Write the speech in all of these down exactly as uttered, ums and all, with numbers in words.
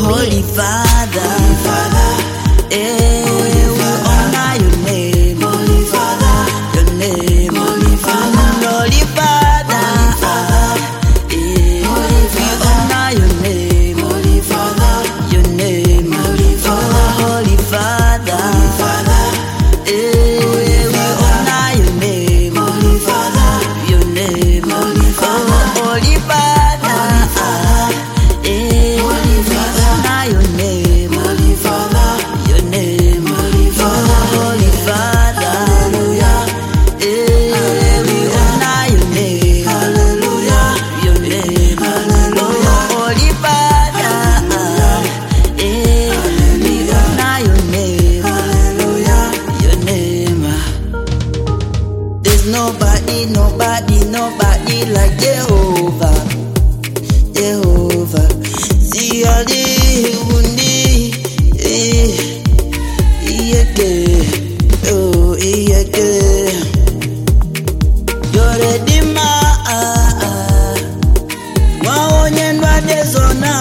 Holy Father, Holy Father, eh, we honor your name, Holy Father, your name, Holy Father, Holy Father, eh, we honor your name, Holy Father, your name, Holy Father, Holy Father, eh, we honor your name, Holy Father, your name, Holy Father, Holy Father, eh, Holy Father, your name, Holy Father, your name, Holy Father, Holy Father, hallelujah, eh, we honor your name, hallelujah, your name, hallelujah, Holy Father, eh, we honor your name, hallelujah, your name. There's nobody, nobody, nobody like Jehovah, Jehovah. See all the wundi, eh, iyeke, oh iyeke. You're ready, ma, waonye ndwade zona,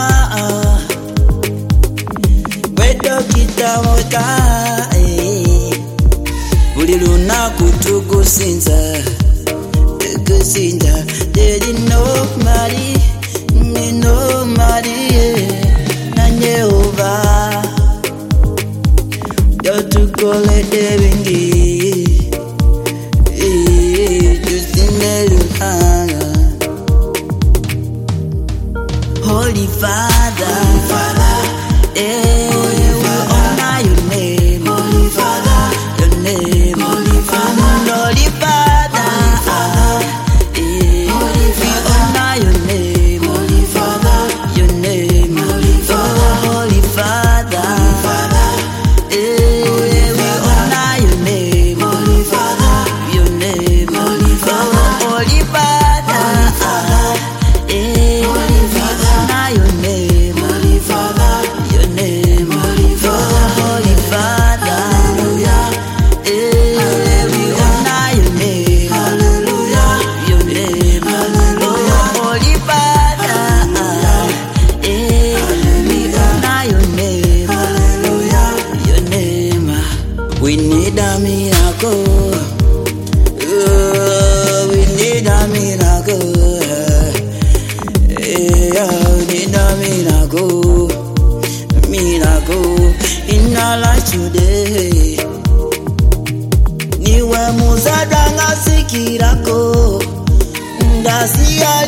wedo kita waka, eh, uliluna kutugu sinza, tugu sinza, didn't know Mary. Me no Marie na Jehovah, yo tu kole de bengi, eh, just in the Holy Father, Holy Father, eh, we honor your name, Holy Father, your name, Holy Father, Holy Father, eh, we honor your name, Holy Father, your name, Holy Father, Holy Father, eh, we honor your name, Holy Father, your name, Holy Father, Holy Father, eh, we honor your name, Holy Father, your name, Holy Father, Holy Father, hallelujah, eh, we honor your name, hallelujah, your name, hallelujah, Holy Father, eh, we honor your name, hallelujah, your name. We need a miracle, oh, we need a miracle, eh, we need a miracle, miracle in our life today. Niwe muzadanga sikirako, ndasiya